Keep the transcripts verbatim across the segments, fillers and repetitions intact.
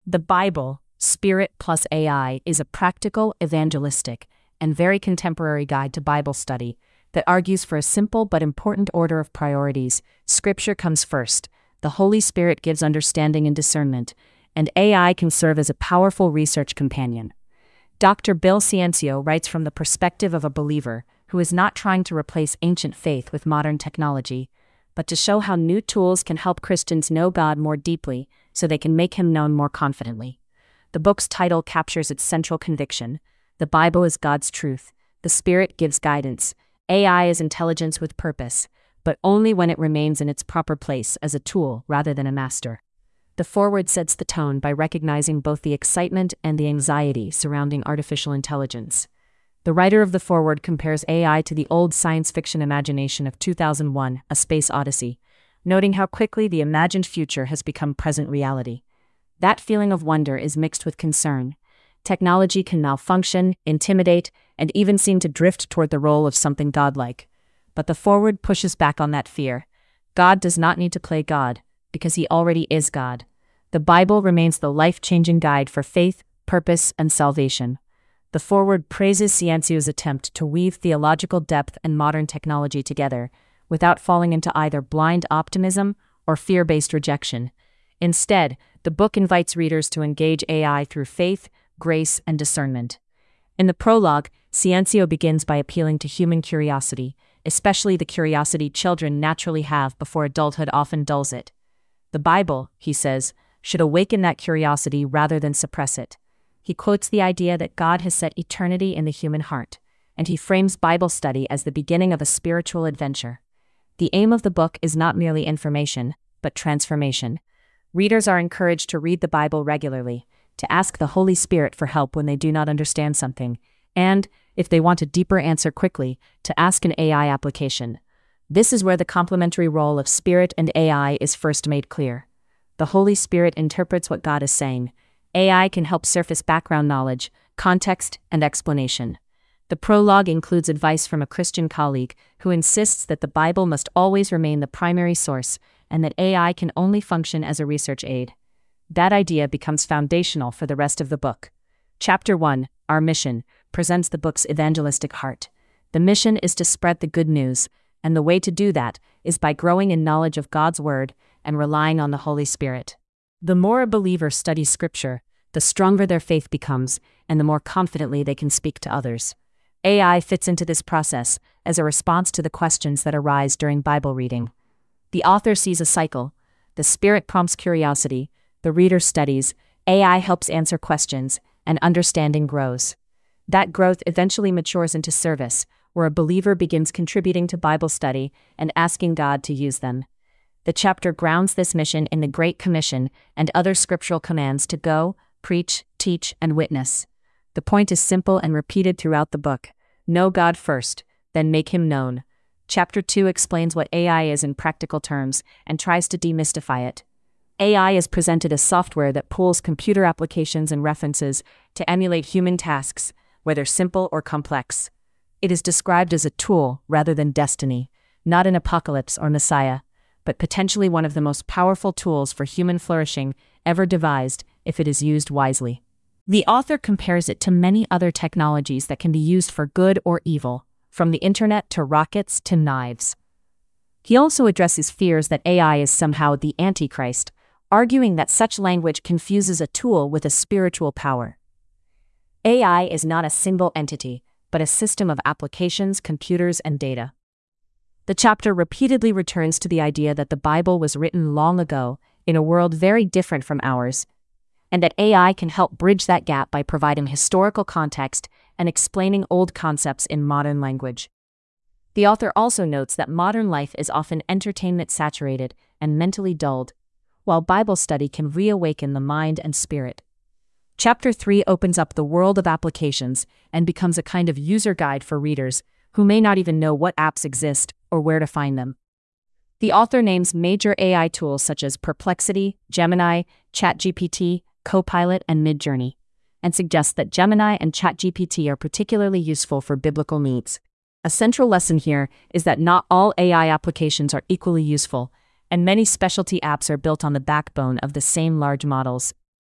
The Bible, Spirit plus A I, is a practical, evangelistic, and very contemporary guide to Bible study that argues for a simple but important order of priorities. Scripture comes first, the Holy Spirit gives understanding and discernment, and A I can serve as a powerful research companion. Doctor Bill Ciencio writes from the perspective of a believer who is not trying to replace ancient faith with modern technology, but to show how new tools can help Christians know God more deeply so they can make Him known more confidently. The book's title captures its central conviction: the Bible is God's truth, the Spirit gives guidance, A I is intelligence with purpose, but only when it remains in its proper place as a tool rather than a master. The foreword sets the tone by recognizing both the excitement and the anxiety surrounding artificial intelligence. The writer of the foreword compares A I to the old science fiction imagination of two thousand one, A Space Odyssey, noting how quickly the imagined future has become present reality. That feeling of wonder is mixed with concern. Technology can malfunction, intimidate, and even seem to drift toward the role of something godlike. But the foreword pushes back on that fear. God does not need to play God, because He already is God. The Bible remains the life-changing guide for faith, purpose, and salvation. The foreword praises Ciencio's attempt to weave theological depth and modern technology together, without falling into either blind optimism or fear-based rejection. Instead, the book invites readers to engage A I through faith, grace, and discernment. In the prologue, Ciencio begins by appealing to human curiosity, especially the curiosity children naturally have before adulthood often dulls it. The Bible, he says, should awaken that curiosity rather than suppress it. He quotes the idea that God has set eternity in the human heart, and he frames Bible study as the beginning of a spiritual adventure. The aim of the book is not merely information, but transformation. Readers are encouraged to read the Bible regularly, to ask the Holy Spirit for help when they do not understand something, and, if they want a deeper answer quickly, to ask an A I application. This is where the complementary role of Spirit and A I is first made clear. The Holy Spirit interprets what God is saying. A I can help surface background knowledge, context, and explanation. The prologue includes advice from a Christian colleague who insists that the Bible must always remain the primary source and that A I can only function as a research aid. That idea becomes foundational for the rest of the book. Chapter one, Our Mission, presents the book's evangelistic heart. The mission is to spread the good news, and the way to do that is by growing in knowledge of God's Word and relying on the Holy Spirit. The more a believer studies Scripture, the stronger their faith becomes, and the more confidently they can speak to others. A I fits into this process as a response to the questions that arise during Bible reading. The author sees a cycle. The Spirit prompts curiosity, the reader studies, A I helps answer questions, and understanding grows. That growth eventually matures into service, where a believer begins contributing to Bible study and asking God to use them. The chapter grounds this mission in the Great Commission and other scriptural commands to go, preach, teach, and witness. The point is simple and repeated throughout the book. Know God first, then make Him known. Chapter two explains what A I is in practical terms and tries to demystify it. A I is presented as software that pulls computer applications and references to emulate human tasks, whether simple or complex. It is described as a tool rather than destiny, not an apocalypse or messiah, but potentially one of the most powerful tools for human flourishing ever devised if it is used wisely. The author compares it to many other technologies that can be used for good or evil, from the internet to rockets to knives. He also addresses fears that A I is somehow the Antichrist, arguing that such language confuses a tool with a spiritual power. A I is not a single entity, but a system of applications, computers, and data. The chapter repeatedly returns to the idea that the Bible was written long ago, in a world very different from ours, and that A I can help bridge that gap by providing historical context and explaining old concepts in modern language. The author also notes that modern life is often entertainment-saturated and mentally dulled, while Bible study can reawaken the mind and spirit. Chapter three opens up the world of applications and becomes a kind of user guide for readers who may not even know what apps exist or where to find them. The author names major A I tools such as Perplexity, Gemini, ChatGPT, Copilot, and Midjourney, and suggests that Gemini and ChatGPT are particularly useful for biblical needs. A central lesson here is that not all A I applications are equally useful, and many specialty apps are built on the backbone of the same large models.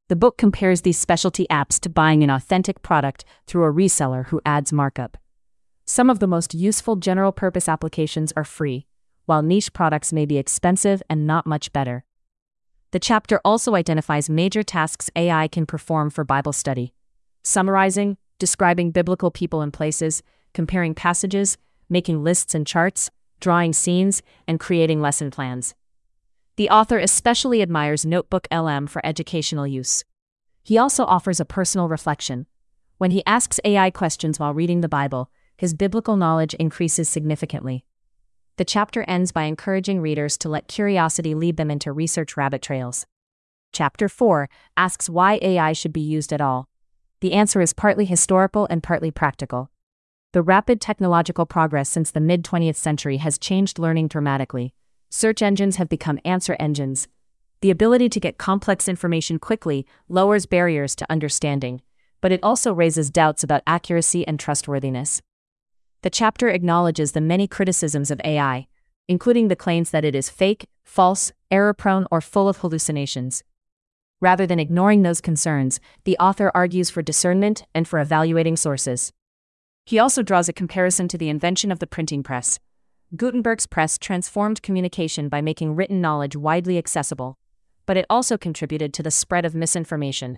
The book compares these specialty apps to buying an authentic product through a reseller who adds markup. Some of the most useful general-purpose applications are free, while niche products may be expensive and not much better. The chapter also identifies major tasks A I can perform for Bible study: summarizing, describing biblical people and places, comparing passages, making lists and charts, drawing scenes, and creating lesson plans. The author especially admires Notebook L M for educational use. He also offers a personal reflection. When he asks A I questions while reading the Bible, his biblical knowledge increases significantly. The chapter ends by encouraging readers to let curiosity lead them into research rabbit trails. Chapter four asks why A I should be used at all. The answer is partly historical and partly practical. The rapid technological progress since the mid-twentieth century has changed learning dramatically. Search engines have become answer engines. The ability to get complex information quickly lowers barriers to understanding, but it also raises doubts about accuracy and trustworthiness. The chapter acknowledges the many criticisms of A I, including the claims that it is fake, false, error-prone, or full of hallucinations. Rather than ignoring those concerns, the author argues for discernment and for evaluating sources. He also draws a comparison to the invention of the printing press. Gutenberg's press transformed communication by making written knowledge widely accessible, but it also contributed to the spread of misinformation.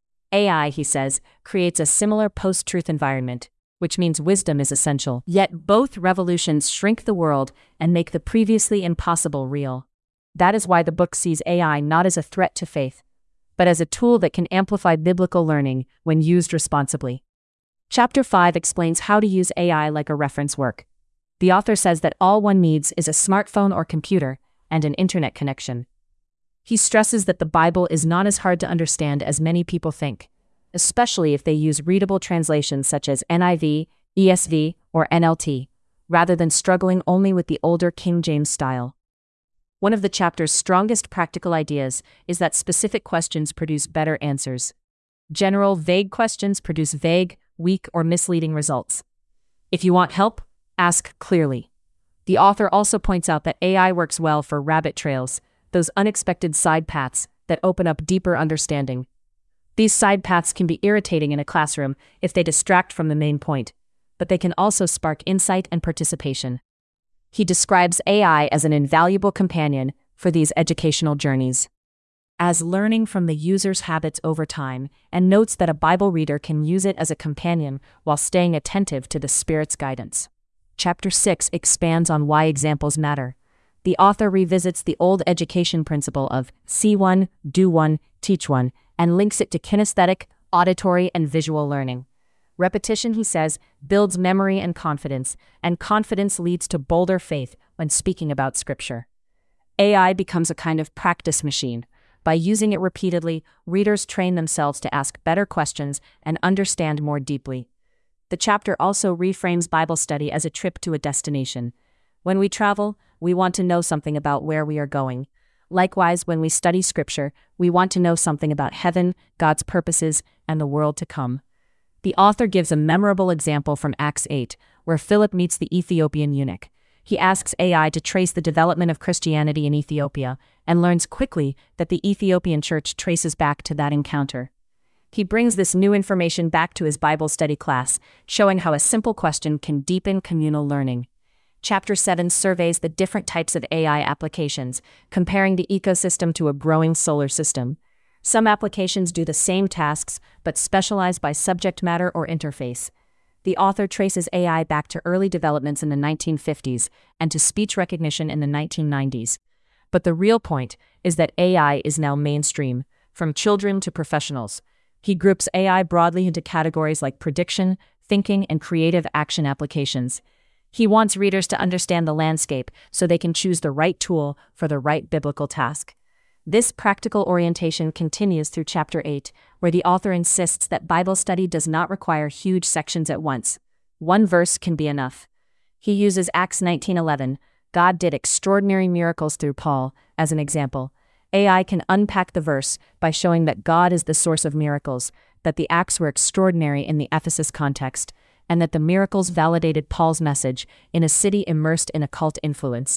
A I, he says, creates a similar post-truth environment, which means wisdom is essential. Yet both revolutions shrink the world and make the previously impossible real. That is why the book sees A I not as a threat to faith, but as a tool that can amplify biblical learning when used responsibly. Chapter five explains how to use A I like a reference work. The author says that all one needs is a smartphone or computer and an internet connection. He stresses that the Bible is not as hard to understand as many people think, especially if they use readable translations such as N I V, E S V, or N L T, rather than struggling only with the older King James style. One of the chapter's strongest practical ideas is that specific questions produce better answers. General, vague questions produce vague, weak, or misleading results. If you want help, ask clearly. The author also points out that A I works well for rabbit trails, those unexpected side paths that open up deeper understanding. These side paths can be irritating in a classroom if they distract from the main point, but they can also spark insight and participation. He describes A I as an invaluable companion for these educational journeys, as learning from the user's habits over time, and notes that a Bible reader can use it as a companion while staying attentive to the Spirit's guidance. Chapter six expands on why examples matter. The author revisits the old education principle of see one, do one, teach one, and links it to kinesthetic, auditory, and visual learning. Repetition, he says, builds memory and confidence, and confidence leads to bolder faith when speaking about Scripture. A I becomes a kind of practice machine. By using it repeatedly, readers train themselves to ask better questions and understand more deeply. The chapter also reframes Bible study as a trip to a destination. When we travel, we want to know something about where we are going. Likewise, when we study Scripture, we want to know something about heaven, God's purposes, and the world to come. The author gives a memorable example from Acts eight, where Philip meets the Ethiopian eunuch. He asks A I to trace the development of Christianity in Ethiopia, and learns quickly that the Ethiopian church traces back to that encounter. He brings this new information back to his Bible study class, showing how a simple question can deepen communal learning. Chapter seven surveys the different types of A I applications, comparing the ecosystem to a growing solar system. Some applications do the same tasks, but specialize by subject matter or interface. The author traces A I back to early developments in the nineteen fifties and to speech recognition in the nineteen nineties. But the real point is that A I is now mainstream, from children to professionals. He groups A I broadly into categories like prediction, thinking, and creative action applications. He wants readers to understand the landscape so they can choose the right tool for the right biblical task. This practical orientation continues through Chapter eight, where the author insists that Bible study does not require huge sections at once. One verse can be enough. He uses Acts nineteen eleven, God did extraordinary miracles through Paul, as an example. A I can unpack the verse by showing that God is the source of miracles, that the acts were extraordinary in the Ephesus context, and that the miracles validated Paul's message in a city immersed in occult influence.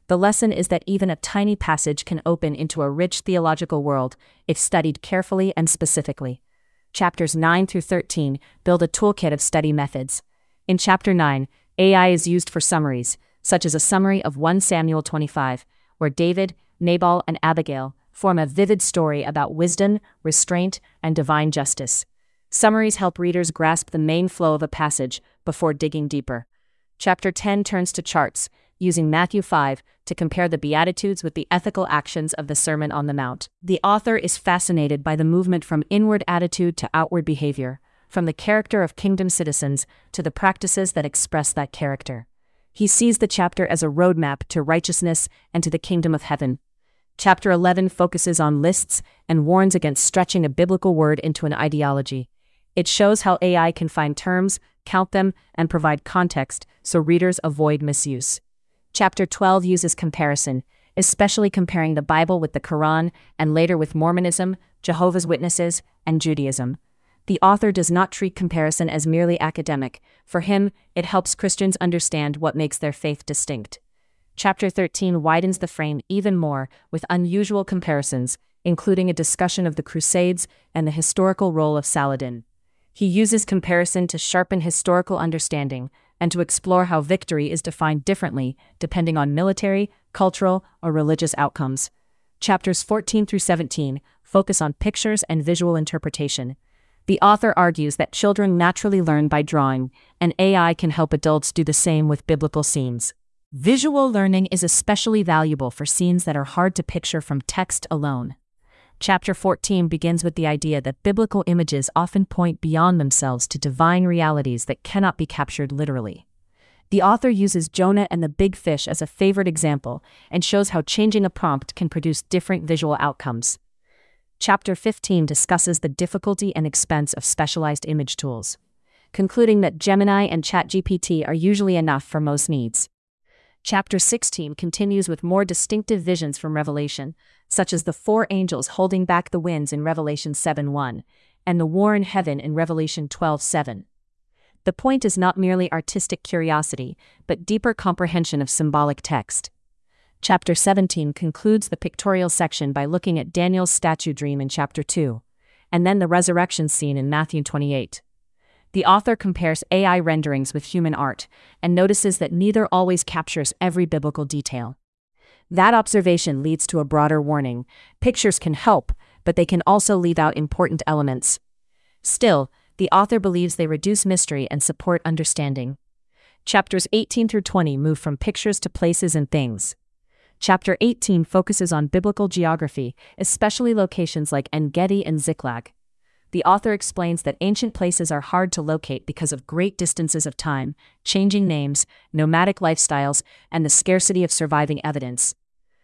The lesson is that even a tiny passage can open into a rich theological world if studied carefully and specifically. Chapters nine through thirteen build a toolkit of study methods. In Chapter nine, A I is used for summaries, such as a summary of First Samuel twenty-five, where David, Nabal, and Abigail form a vivid story about wisdom, restraint, and divine justice. Summaries help readers grasp the main flow of a passage before digging deeper. Chapter ten turns to charts, using Matthew five to compare the Beatitudes with the ethical actions of the Sermon on the Mount. The author is fascinated by the movement from inward attitude to outward behavior, from the character of kingdom citizens to the practices that express that character. He sees the chapter as a roadmap to righteousness and to the kingdom of heaven. Chapter eleven focuses on lists and warns against stretching a biblical word into an ideology. It shows how A I can find terms, count them, and provide context so readers avoid misuse. Chapter twelve uses comparison, especially comparing the Bible with the Quran and later with Mormonism, Jehovah's Witnesses, and Judaism. The author does not treat comparison as merely academic. For him, it helps Christians understand what makes their faith distinct. Chapter thirteen widens the frame even more with unusual comparisons, including a discussion of the Crusades and the historical role of Saladin. He uses comparison to sharpen historical understanding and to explore how victory is defined differently depending on military, cultural, or religious outcomes. Chapters fourteen through seventeen focus on pictures and visual interpretation. The author argues that children naturally learn by drawing, and A I can help adults do the same with biblical scenes. Visual learning is especially valuable for scenes that are hard to picture from text alone. Chapter fourteen begins with the idea that biblical images often point beyond themselves to divine realities that cannot be captured literally. The author uses Jonah and the big fish as a favorite example and shows how changing a prompt can produce different visual outcomes. Chapter fifteen discusses the difficulty and expense of specialized image tools, concluding that Gemini and ChatGPT are usually enough for most needs. Chapter sixteen continues with more distinctive visions from Revelation, such as the four angels holding back the winds in Revelation seven one, and the war in heaven in Revelation twelve seven. The point is not merely artistic curiosity, but deeper comprehension of symbolic text. Chapter seventeen concludes the pictorial section by looking at Daniel's statue dream in Chapter two, and then the resurrection scene in Matthew twenty-eight. The author compares A I renderings with human art and notices that neither always captures every biblical detail. That observation leads to a broader warning. Pictures can help, but they can also leave out important elements. Still, the author believes they reduce mystery and support understanding. Chapters eighteen through twenty move from pictures to places and things. Chapter eighteen focuses on biblical geography, especially locations like En-Gedi and Ziklag. The author explains that ancient places are hard to locate because of great distances of time, changing names, nomadic lifestyles, and the scarcity of surviving evidence.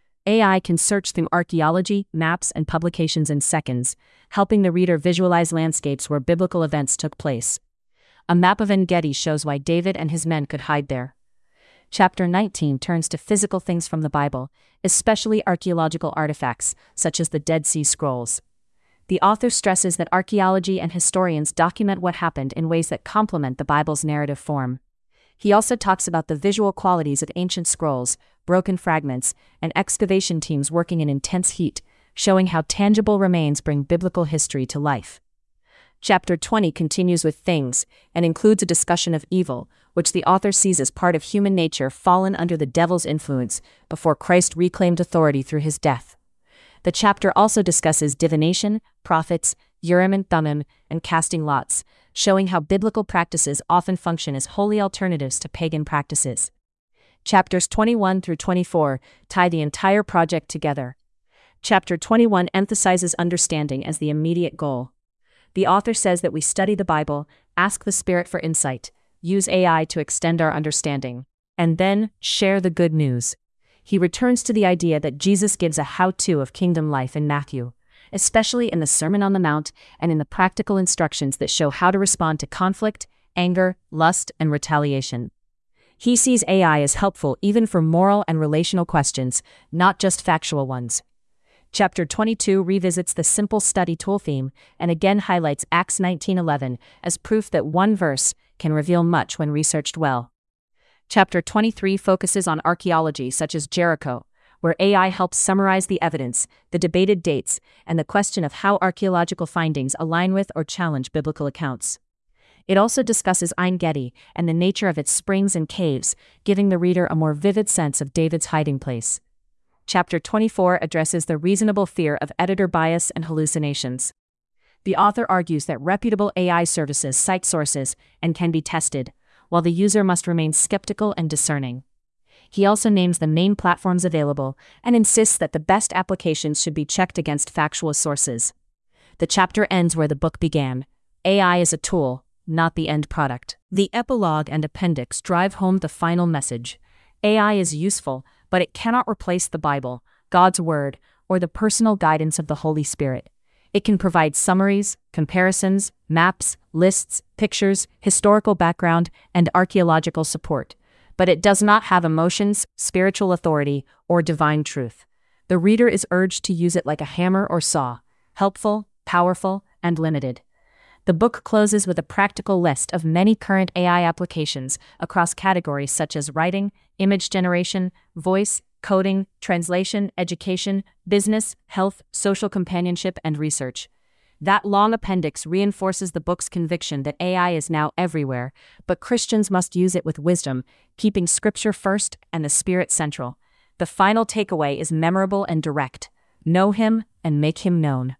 A I can search through archaeology, maps, and publications in seconds, helping the reader visualize landscapes where biblical events took place. A map of En-Gedi shows why David and his men could hide there. Chapter nineteen turns to physical things from the Bible, especially archaeological artifacts, such as the Dead Sea Scrolls. The author stresses that archaeology and historians document what happened in ways that complement the Bible's narrative form. He also talks about the visual qualities of ancient scrolls, broken fragments, and excavation teams working in intense heat, showing how tangible remains bring biblical history to life. Chapter twenty continues with things, and includes a discussion of evil, which the author sees as part of human nature fallen under the devil's influence before Christ reclaimed authority through his death. The chapter also discusses divination, prophets, Urim and Thummim, and casting lots, showing how biblical practices often function as holy alternatives to pagan practices. Chapters twenty-one through twenty-four tie the entire project together. Chapter twenty-one emphasizes understanding as the immediate goal. The author says that we study the Bible, ask the Spirit for insight, use A I to extend our understanding, and then share the good news. He returns to the idea that Jesus gives a how-to of kingdom life in Matthew, especially in the Sermon on the Mount and in the practical instructions that show how to respond to conflict, anger, lust, and retaliation. He sees A I as helpful even for moral and relational questions, not just factual ones. Chapter twenty-two revisits the simple study tool theme and again highlights Acts nineteen eleven as proof that one verse can reveal much when researched well. Chapter twenty-three focuses on archaeology, such as Jericho, where A I helps summarize the evidence, the debated dates, and the question of how archaeological findings align with or challenge biblical accounts. It also discusses Ein Gedi and the nature of its springs and caves, giving the reader a more vivid sense of David's hiding place. Chapter twenty-four addresses the reasonable fear of editor bias and hallucinations. The author argues that reputable A I services cite sources and can be tested, while the user must remain skeptical and discerning. He also names the main platforms available and insists that the best applications should be checked against factual sources. The chapter ends where the book began. A I is a tool, not the end product. The epilogue and appendix drive home the final message. A I is useful, but it cannot replace the Bible, God's Word, or the personal guidance of the Holy Spirit. It can provide summaries, comparisons, maps, lists, pictures, historical background, and archaeological support. But it does not have emotions, spiritual authority, or divine truth. The reader is urged to use it like a hammer or saw, helpful, powerful, and limited. The book closes with a practical list of many current A I applications across categories such as writing, image generation, voice, coding, translation, education, business, health, social companionship, and research. That long appendix reinforces the book's conviction that A I is now everywhere, but Christians must use it with wisdom, keeping Scripture first and the Spirit central. The final takeaway is memorable and direct. Know Him and make Him known.